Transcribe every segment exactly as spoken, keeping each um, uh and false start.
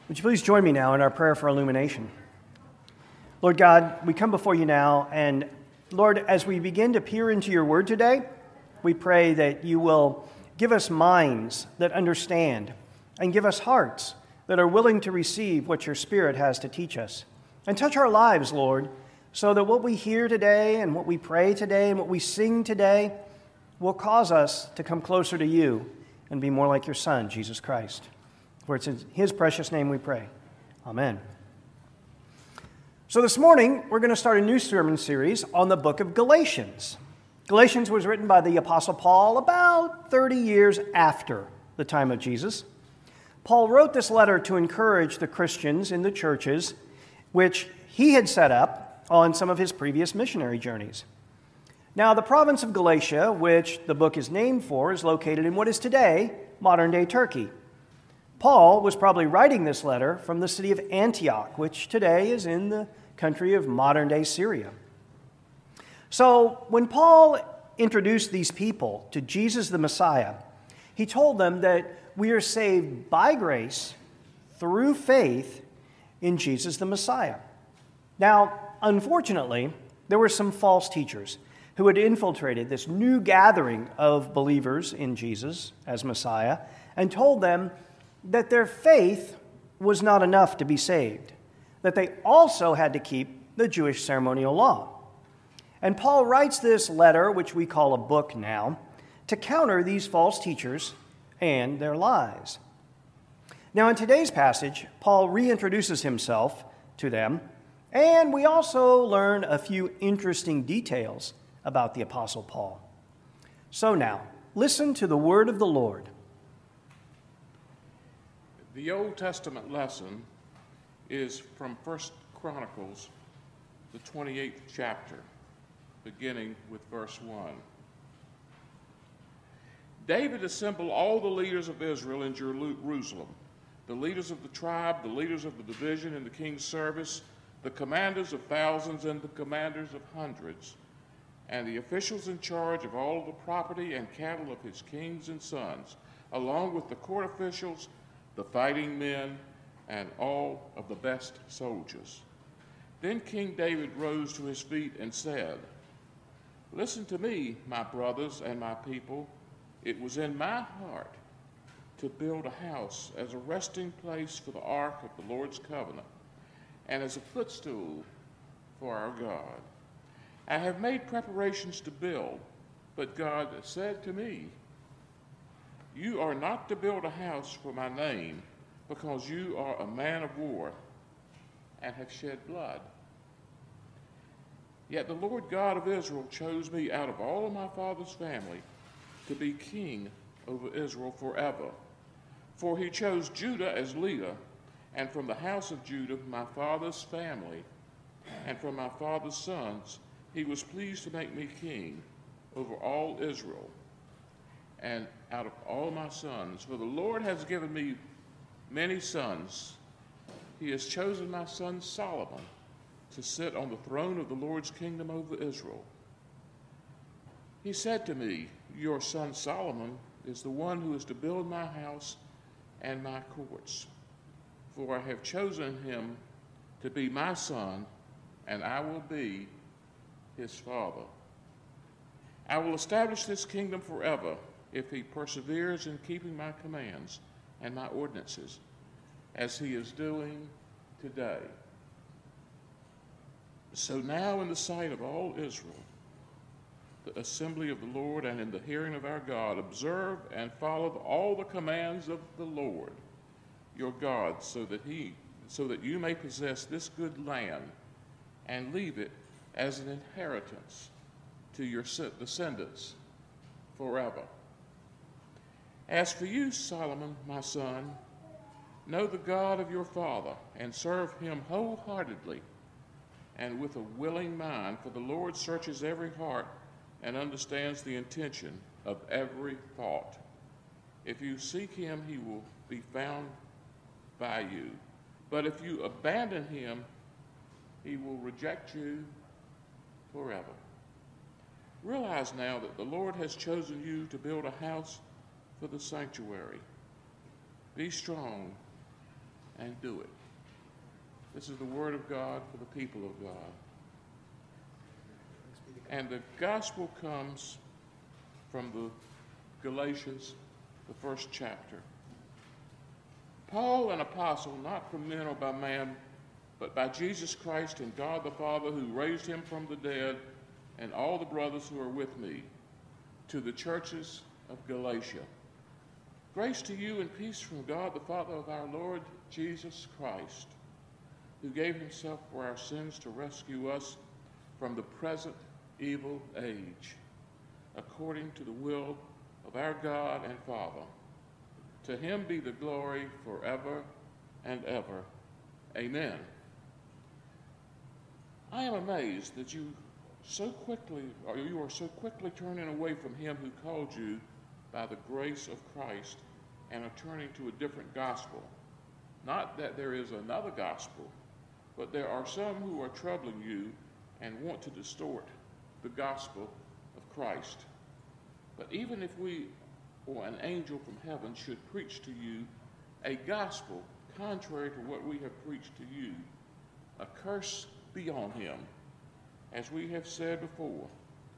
Would you please join me now in our prayer for illumination? Lord God, we come before you now, and Lord, as we begin to peer into your word today, we pray that you will give us minds that understand and give us hearts that are willing to receive what your Spirit has to teach us. And touch our lives, Lord, so that what we hear today and what we pray today and what we sing today will cause us to come closer to you and be more like your Son, Jesus Christ. For it's in his precious name we pray. Amen. So this morning, we're going to start a new sermon series on the book of Galatians. Galatians was written by the Apostle Paul about thirty years after the time of Jesus. Paul wrote this letter to encourage the Christians in the churches which he had set up on some of his previous missionary journeys. Now, the province of Galatia, which the book is named for, is located in what is today modern-day Turkey. Paul was probably writing this letter from the city of Antioch, which today is in the country of modern-day Syria. So when Paul introduced these people to Jesus the Messiah, he told them that we are saved by grace through faith in Jesus the Messiah. Now, unfortunately, there were some false teachers who had infiltrated this new gathering of believers in Jesus as Messiah and told them that their faith was not enough to be saved, that they also had to keep the Jewish ceremonial law. And Paul writes this letter, which we call a book now, to counter these false teachers and their lies. Now, in today's passage, Paul reintroduces himself to them, and we also learn a few interesting details about the Apostle Paul. So now, listen to the word of the Lord. The Old Testament lesson is from First Chronicles, the twenty-eighth chapter, beginning with verse one. David assembled all the leaders of Israel in Jerusalem, the leaders of the tribe, the leaders of the division in the king's service, the commanders of thousands and the commanders of hundreds, and the officials in charge of all the property and cattle of his kings and sons, along with the court officials, the fighting men, and all of the best soldiers. Then King David rose to his feet and said, "Listen to me, my brothers and my people. It was in my heart to build a house as a resting place for the ark of the Lord's covenant, and as a footstool for our God. I have made preparations to build, but God said to me, 'You are not to build a house for my name, because you are a man of war and have shed blood.' Yet the Lord God of Israel chose me out of all of my father's family to be king over Israel forever. For he chose Judah as leader, and from the house of Judah my father's family, and from my father's sons, he was pleased to make me king over all Israel, and out of all my sons. For the Lord has given me many sons. He has chosen my son Solomon to sit on the throne of the Lord's kingdom over Israel. He said to me, 'Your son Solomon is the one who is to build my house and my courts. For I have chosen him to be my son, and I will be his father. I will establish this kingdom forever if he perseveres in keeping my commands and my ordinances, as he is doing today.' So now in the sight of all Israel, the assembly of the Lord, and in the hearing of our God, observe and follow all the commands of the Lord your God, so that he so that you may possess this good land and leave it as an inheritance to your descendants forever. As for you, Solomon, my son, know the God of your father and serve him wholeheartedly and with a willing mind, for the Lord searches every heart and understands the intention of every thought. If you seek him, he will be found by you. But if you abandon him, he will reject you forever. Realize now that the Lord has chosen you to build a house for the sanctuary. Be strong and do it. This is the word of God for the people of God. And the gospel comes from the Galatians, the first chapter. Paul, an apostle, not from men or by man, but by Jesus Christ and God the Father who raised him from the dead, and all the brothers who are with me, to the churches of Galatia. Grace to you and peace from God the Father of our Lord Jesus Christ, who gave himself for our sins to rescue us from the present evil age, according to the will of our God and Father. To him be the glory forever and ever. Amen. I am amazed that you so quickly, or you are so quickly turning away from him who called you by the grace of Christ and are turning to a different gospel. Not that there is another gospel, but there are some who are troubling you and want to distort the gospel of Christ. But even if we or an angel from heaven should preach to you a gospel contrary to what we have preached to you, a curse be on him. As we have said before,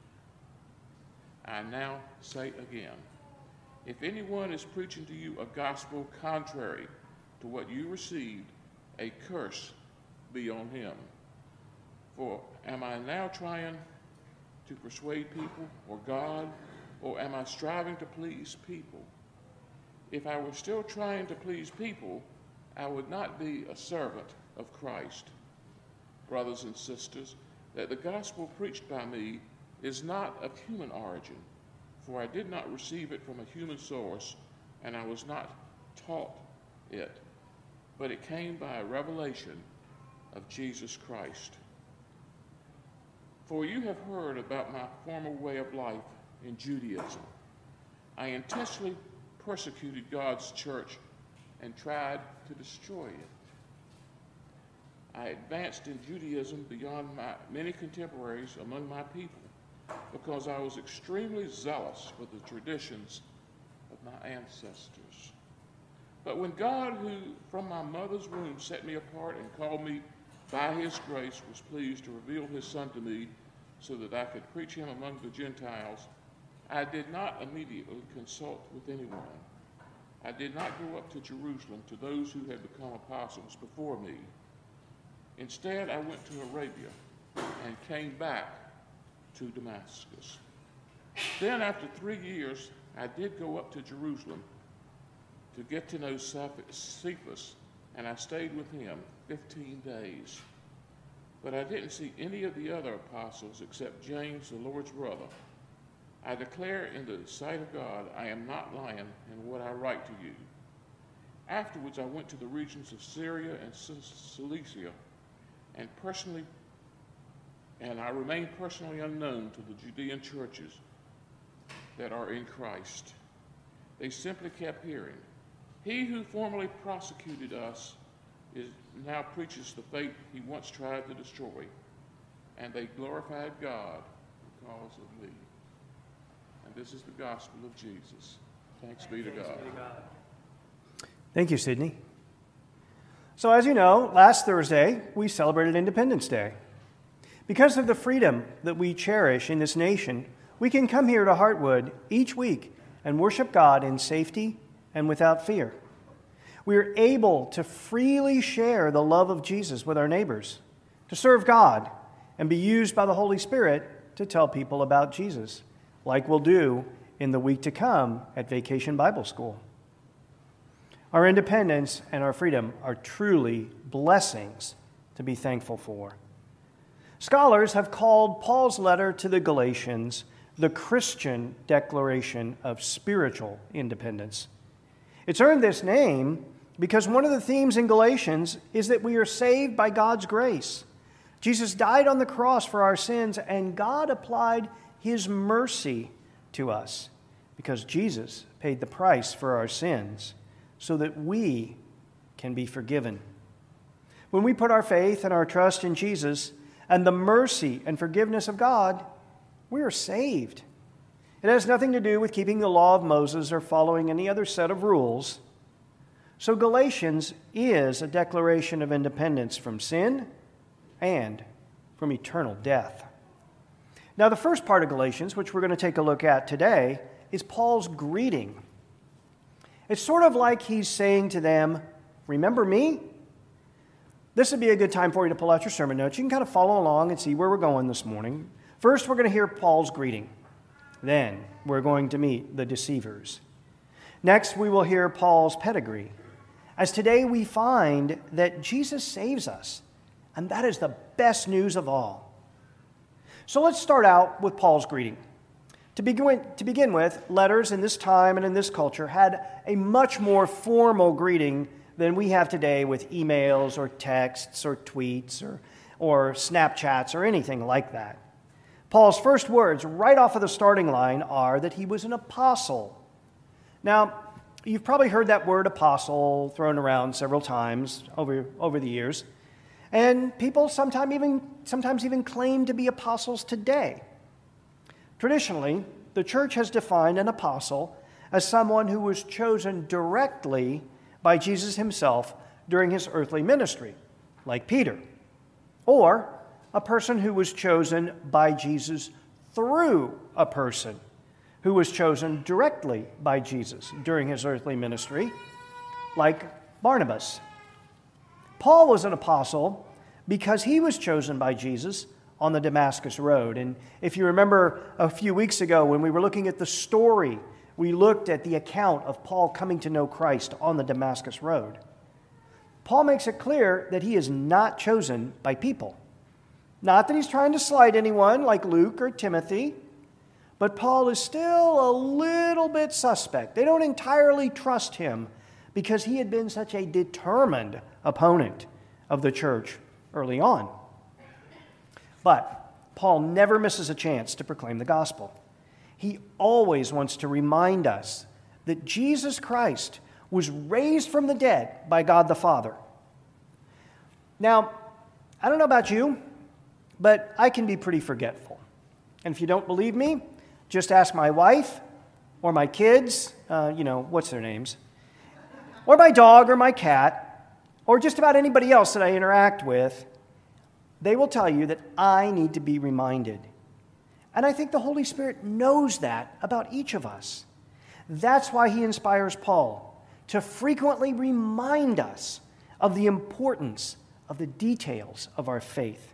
I now say again, if anyone is preaching to you a gospel contrary to what you received, a curse be on him. For am I now trying to persuade people or God, or am I striving to please people? If I were still trying to please people, I would not be a servant of Christ. Brothers and sisters, that the gospel preached by me is not of human origin, for I did not receive it from a human source, and I was not taught it, but it came by a revelation of Jesus Christ. For you have heard about my former way of life in Judaism. I intentionally persecuted God's church and tried to destroy it. I advanced in Judaism beyond my many contemporaries among my people because I was extremely zealous for the traditions of my ancestors. But when God, who from my mother's womb set me apart and called me by his grace, was pleased to reveal his Son to me so that I could preach him among the Gentiles, I did not immediately consult with anyone. I did not go up to Jerusalem to those who had become apostles before me. Instead, I went to Arabia and came back to Damascus. Then, after three years, I did go up to Jerusalem to get to know Cephas, and I stayed with him fifteen days. But I didn't see any of the other apostles except James, the Lord's brother. I declare in the sight of God, I am not lying in what I write to you. Afterwards, I went to the regions of Syria and Cilicia, and personally, and I remain personally unknown to the Judean churches that are in Christ. They simply kept hearing, he who formerly prosecuted us is now preaches the faith he once tried to destroy, and they glorified God because of me. And this is the gospel of Jesus. Thanks be to God. Thank you, Sidney. So as you know, last Thursday, we celebrated Independence Day. Because of the freedom that we cherish in this nation, we can come here to Heartwood each week and worship God in safety and without fear. We are able to freely share the love of Jesus with our neighbors, to serve God, and be used by the Holy Spirit to tell people about Jesus, like we'll do in the week to come at Vacation Bible School. Our independence and our freedom are truly blessings to be thankful for. Scholars have called Paul's letter to the Galatians the Christian declaration of spiritual independence. It's earned this name because one of the themes in Galatians is that we are saved by God's grace. Jesus died on the cross for our sins, and God applied his mercy to us because Jesus paid the price for our sins, so that we can be forgiven. When we put our faith and our trust in Jesus and the mercy and forgiveness of God, we are saved. It has nothing to do with keeping the law of Moses or following any other set of rules. So Galatians is a declaration of independence from sin and from eternal death. Now, the first part of Galatians, which we're going to take a look at today, is Paul's greeting. It's sort of like he's saying to them, remember me? This would be a good time for you to pull out your sermon notes. You can kind of follow along and see where we're going this morning. First, we're going to hear Paul's greeting. Then, we're going to meet the deceivers. Next, we will hear Paul's pedigree, as today we find that Jesus saves us, and that is the best news of all. So let's start out with Paul's greeting. To begin, to begin with, letters in this time and in this culture had a much more formal greeting than we have today with emails or texts or tweets or, or Snapchats or anything like that. Paul's first words right off of the starting line are that he was an apostle. Now, you've probably heard that word apostle thrown around several times over, over the years, and people sometimes even, sometimes even claim to be apostles today. Traditionally, the church has defined an apostle as someone who was chosen directly by Jesus himself during his earthly ministry, like Peter, or a person who was chosen by Jesus through a person who was chosen directly by Jesus during his earthly ministry, like Barnabas. Paul was an apostle because he was chosen by Jesus on the Damascus Road. And if you remember a few weeks ago when we were looking at the story, we looked at the account of Paul coming to know Christ on the Damascus Road. Paul makes it clear that he is not chosen by people. Not that he's trying to slight anyone like Luke or Timothy, but Paul is still a little bit suspect. They don't entirely trust him because he had been such a determined opponent of the church early on. But Paul never misses a chance to proclaim the gospel. He always wants to remind us that Jesus Christ was raised from the dead by God the Father. Now, I don't know about you, but I can be pretty forgetful. And if you don't believe me, just ask my wife or my kids, uh, you know, what's their names, or my dog or my cat, or just about anybody else that I interact with. They will tell you that I need to be reminded. And I think the Holy Spirit knows that about each of us. That's why he inspires Paul to frequently remind us of the importance of the details of our faith.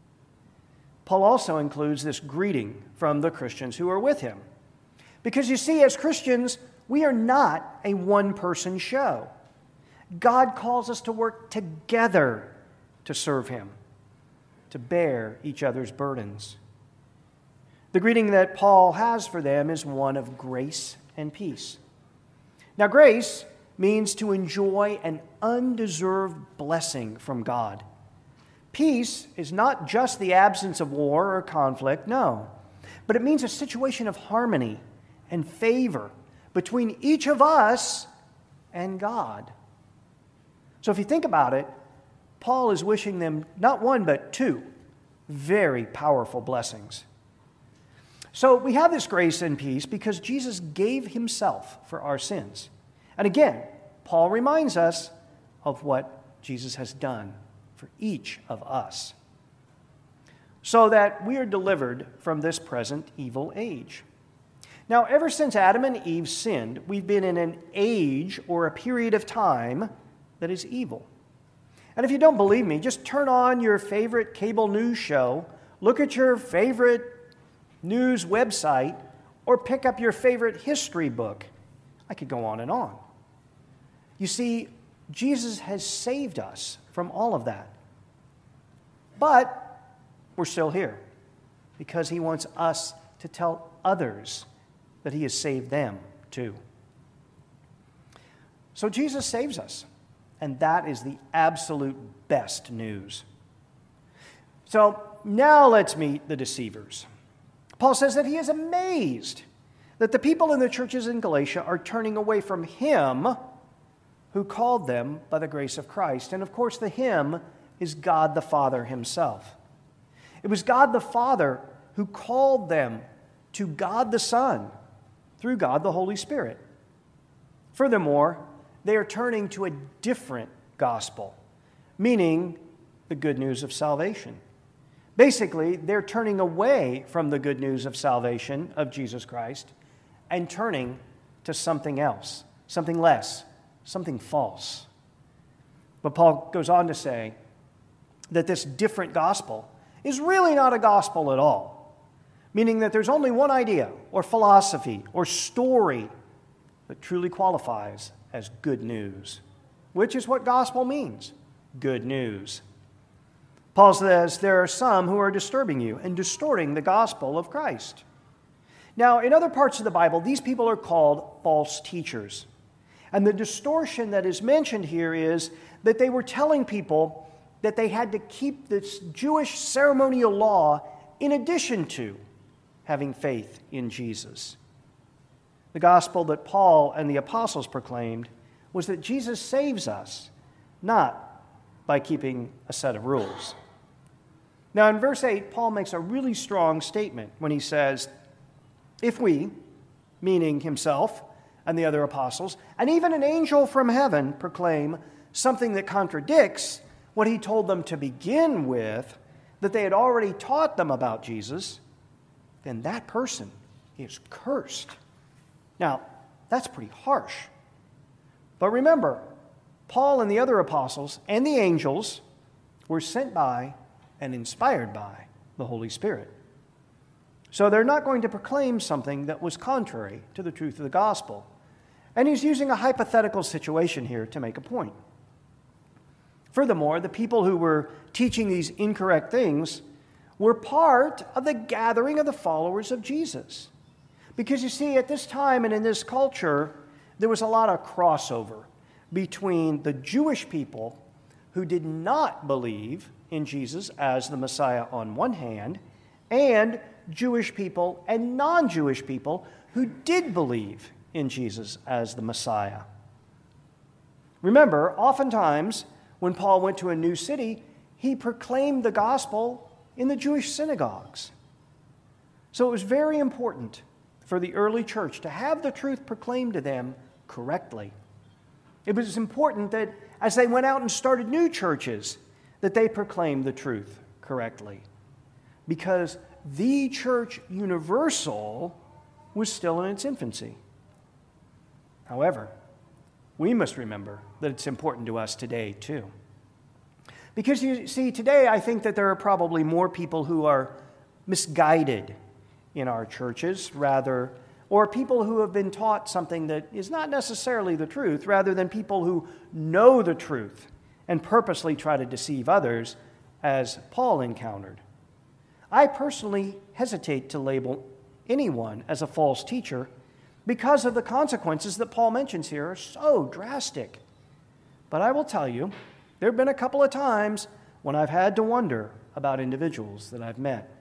Paul also includes this greeting from the Christians who are with him. Because you see, as Christians, we are not a one-person show. God calls us to work together to serve him, to bear each other's burdens. The greeting that Paul has for them is one of grace and peace. Now, grace means to enjoy an undeserved blessing from God. Peace is not just the absence of war or conflict, no, but it means a situation of harmony and favor between each of us and God. So if you think about it, Paul is wishing them not one but two very powerful blessings. So we have this grace and peace because Jesus gave himself for our sins. And again, Paul reminds us of what Jesus has done for each of us, so that we are delivered from this present evil age. Now, ever since Adam and Eve sinned, we've been in an age or a period of time that is evil. And if you don't believe me, just turn on your favorite cable news show, look at your favorite news website, or pick up your favorite history book. I could go on and on. You see, Jesus has saved us from all of that. But we're still here because he wants us to tell others that he has saved them too. So Jesus saves us, and that is the absolute best news. So now let's meet the deceivers. Paul says that he is amazed that the people in the churches in Galatia are turning away from him who called them by the grace of Christ. And of course, the him is God the Father himself. It was God the Father who called them to God the Son through God the Holy Spirit. Furthermore, they are turning to a different gospel, meaning the good news of salvation. Basically, they're turning away from the good news of salvation of Jesus Christ and turning to something else, something less, something false. But Paul goes on to say that this different gospel is really not a gospel at all, meaning that there's only one idea or philosophy or story that truly qualifies as good news, which is what gospel means, good news. Paul says there are some who are disturbing you and distorting the gospel of Christ. Now, in other parts of the Bible, these people are called false teachers. And the distortion that is mentioned here is that they were telling people that they had to keep this Jewish ceremonial law in addition to having faith in Jesus. The gospel that Paul and the apostles proclaimed was that Jesus saves us, not by keeping a set of rules. Now, in verse eight, Paul makes a really strong statement when he says, if we, meaning himself and the other apostles, and even an angel from heaven proclaim something that contradicts what he told them to begin with, that they had already taught them about Jesus, then that person is cursed. Now, that's pretty harsh. But remember, Paul and the other apostles and the angels were sent by and inspired by the Holy Spirit. So they're not going to proclaim something that was contrary to the truth of the gospel. And he's using a hypothetical situation here to make a point. Furthermore, the people who were teaching these incorrect things were part of the gathering of the followers of Jesus. Because you see, at this time and in this culture, there was a lot of crossover between the Jewish people who did not believe in Jesus as the Messiah on one hand, and Jewish people and non-Jewish people who did believe in Jesus as the Messiah. Remember, oftentimes, when Paul went to a new city, he proclaimed the gospel in the Jewish synagogues. So it was very important for the early church to have the truth proclaimed to them correctly. It was important that as they went out and started new churches, that they proclaimed the truth correctly. Because the church universal was still in its infancy. However, we must remember that it's important to us today too. Because you see, today I think that there are probably more people who are misguided in our churches, rather, or people who have been taught something that is not necessarily the truth, rather than people who know the truth and purposely try to deceive others, as Paul encountered. I personally hesitate to label anyone as a false teacher because of the consequences that Paul mentions here are so drastic. But I will tell you, there have been a couple of times when I've had to wonder about individuals that I've met.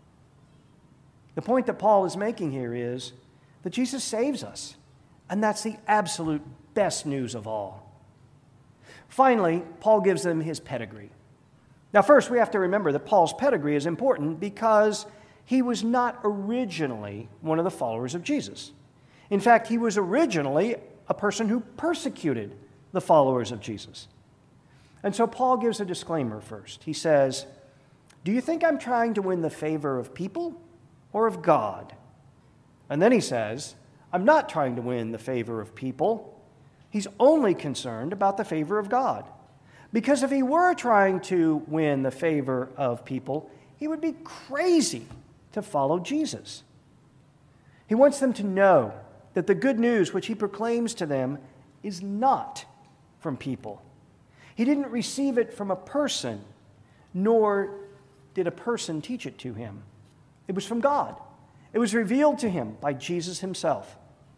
The point that Paul is making here is that Jesus saves us, and that's the absolute best news of all. Finally, Paul gives them his pedigree. Now, first, we have to remember that Paul's pedigree is important because he was not originally one of the followers of Jesus. In fact, he was originally a person who persecuted the followers of Jesus. And so Paul gives a disclaimer first. He says, "Do you think I'm trying to win the favor of people or of God?" And then he says, "I'm not trying to win the favor of people. He's only concerned about the favor of God. Because if he were trying to win the favor of people, he would be crazy to follow Jesus." He wants them to know that the good news which he proclaims to them is not from people. He didn't receive it from a person, nor did a person teach it to him. It was from God. It was revealed to him by Jesus himself.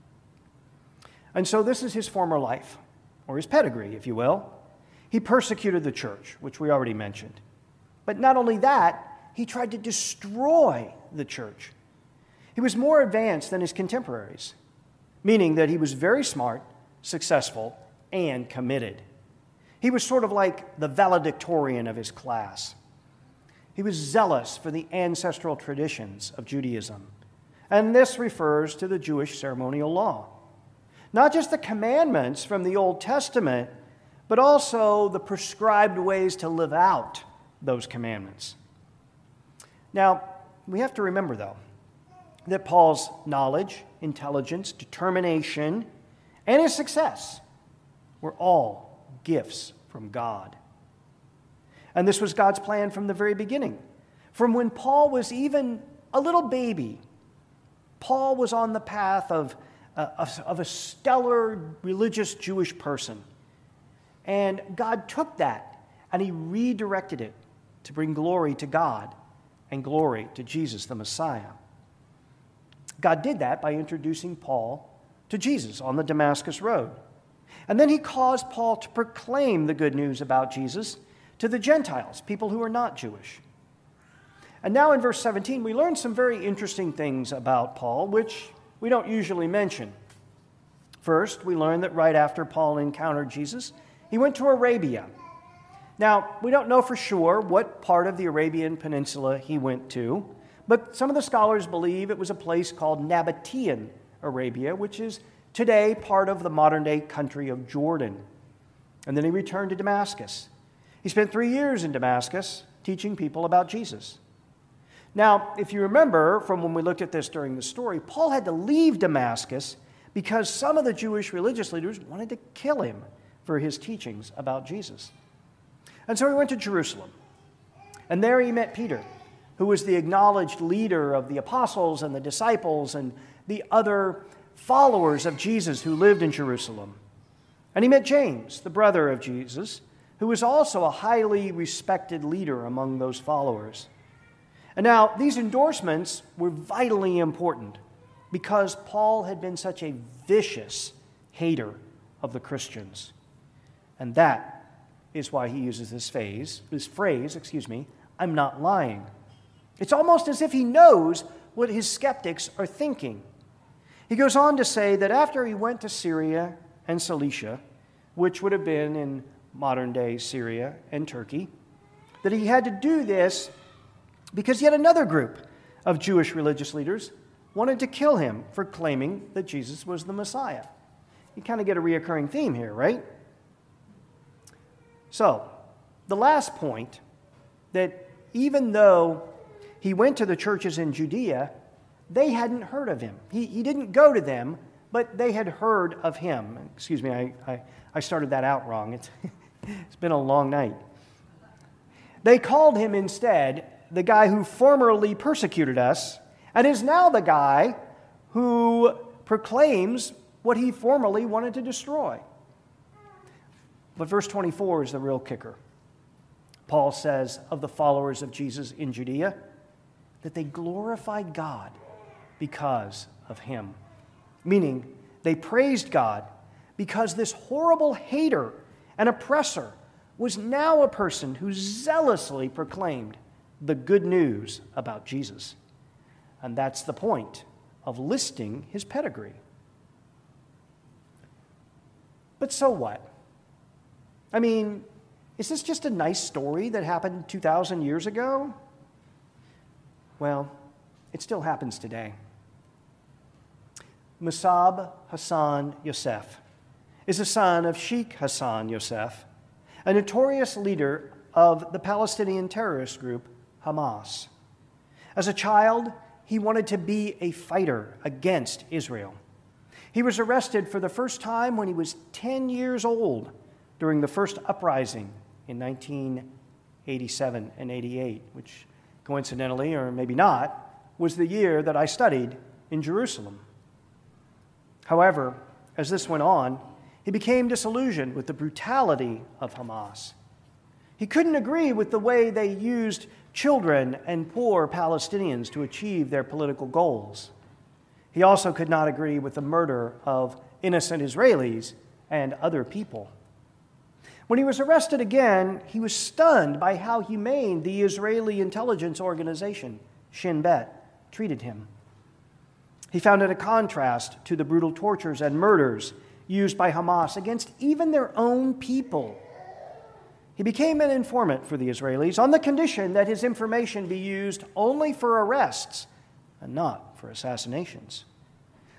And so this is his former life, or his pedigree, if you will. He persecuted the church, which we already mentioned. But not only that, he tried to destroy the church. He was more advanced than his contemporaries, meaning that he was very smart, successful, and committed. He was sort of like the valedictorian of his class. He was zealous for the ancestral traditions of Judaism, and this refers to the Jewish ceremonial law. Not just the commandments from the Old Testament, but also the prescribed ways to live out those commandments. Now, we have to remember, though, that Paul's knowledge, intelligence, determination, and his success were all gifts from God. And this was God's plan from the very beginning. From when Paul was even a little baby, Paul was on the path of, uh, of, of a stellar religious Jewish person. And God took that and he redirected it to bring glory to God and glory to Jesus, the Messiah. God did that by introducing Paul to Jesus on the Damascus Road. And then he caused Paul to proclaim the good news about Jesus to the Gentiles, people who are not Jewish. And now in verse seventeen, we learn some very interesting things about Paul, which we don't usually mention. First, we learn that right after Paul encountered Jesus, he went to Arabia. Now, we don't know for sure what part of the Arabian Peninsula he went to, but some of the scholars believe it was a place called Nabatean Arabia, which is today part of the modern-day country of Jordan. And then he returned to Damascus. He spent three years in Damascus teaching people about Jesus. Now, if you remember from when we looked at this during the story, Paul had to leave Damascus because some of the Jewish religious leaders wanted to kill him for his teachings about Jesus. And so he went to Jerusalem. And there he met Peter, who was the acknowledged leader of the apostles and the disciples and the other followers of Jesus who lived in Jerusalem. And he met James, the brother of Jesus, who was also a highly respected leader among those followers. And now, these endorsements were vitally important because Paul had been such a vicious hater of the Christians. And that is why he uses this phrase, this phrase, excuse me, I'm not lying. It's almost as if he knows what his skeptics are thinking. He goes on to say that after he went to Syria and Cilicia, which would have been in modern-day Syria and Turkey, that he had to do this because yet another group of Jewish religious leaders wanted to kill him for claiming that Jesus was the Messiah. You kind of get a reoccurring theme here, right? So, the last point, that even though he went to the churches in Judea, they hadn't heard of him. He, he didn't go to them, but they had heard of him. Excuse me, I, I, I started that out wrong. It's, it's been a long night. They called him instead the guy who formerly persecuted us and is now the guy who proclaims what he formerly wanted to destroy. But verse twenty-four is the real kicker. Paul says of the followers of Jesus in Judea that they glorified God because of him. Meaning, they praised God because this horrible hater and oppressor was now a person who zealously proclaimed the good news about Jesus. And that's the point of listing his pedigree. But so what? I mean, is this just a nice story that happened two thousand years ago? Well, it still happens today. Musab Hassan Yosef is the son of Sheikh Hassan Yosef, a notorious leader of the Palestinian terrorist group Hamas. As a child, he wanted to be a fighter against Israel. He was arrested for the first time when he was ten years old during the first uprising in nineteen eighty-seven and eighty-eight, which coincidentally, or maybe not, was the year that I studied in Jerusalem. However, as this went on, he became disillusioned with the brutality of Hamas. He couldn't agree with the way they used children and poor Palestinians to achieve their political goals. He also could not agree with the murder of innocent Israelis and other people. When he was arrested again, he was stunned by how humane the Israeli intelligence organization, Shin Bet, treated him. He found it a contrast to the brutal tortures and murders used by Hamas against even their own people. He became an informant for the Israelis on the condition that his information be used only for arrests and not for assassinations.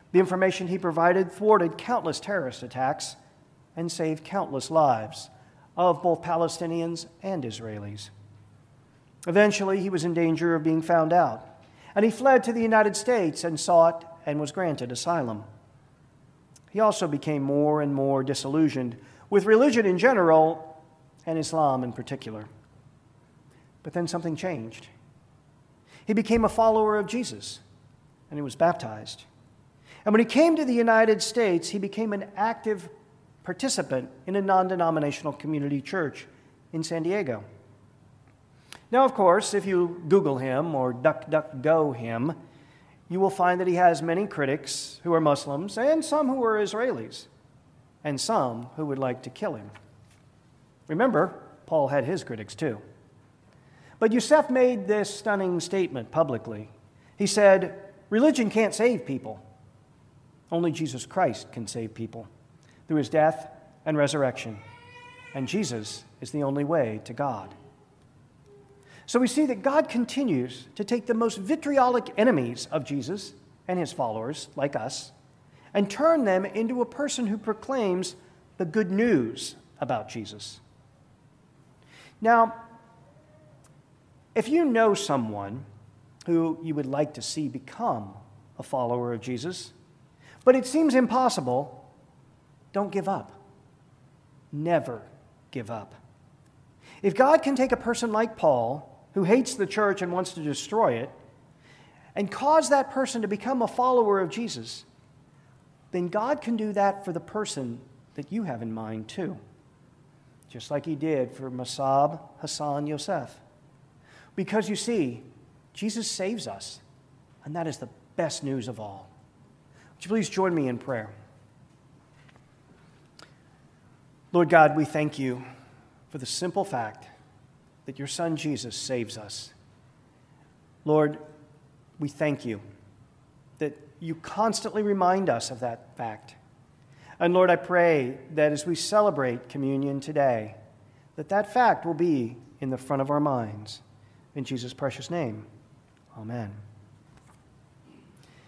The information he provided thwarted countless terrorist attacks and saved countless lives of both Palestinians and Israelis. Eventually, he was in danger of being found out, and he fled to the United States and sought and was granted asylum. He also became more and more disillusioned with religion in general and Islam in particular. But then something changed. He became a follower of Jesus, and he was baptized. And when he came to the United States, he became an active participant in a non-denominational community church in San Diego. Now, of course, if you Google him or DuckDuckGo him, you will find that he has many critics who are Muslims and some who are Israelis, and some who would like to kill him. Remember, Paul had his critics too. But Youssef made this stunning statement publicly. He said, "Religion can't save people. Only Jesus Christ can save people through his death and resurrection. And Jesus is the only way to God." So we see that God continues to take the most vitriolic enemies of Jesus and his followers, like us, and turn them into a person who proclaims the good news about Jesus. Now, if you know someone who you would like to see become a follower of Jesus, but it seems impossible, don't give up. Never give up. If God can take a person like Paul, who hates the church and wants to destroy it, and cause that person to become a follower of Jesus, then God can do that for the person that you have in mind too, just like he did for Musab Hassan Youssef. Because you see, Jesus saves us, and that is the best news of all. Would you please join me in prayer? Lord God, we thank you for the simple fact that your Son Jesus saves us. Lord, we thank you that you constantly remind us of that fact. And Lord, I pray that as we celebrate communion today, that that fact will be in the front of our minds. In Jesus' precious name, amen.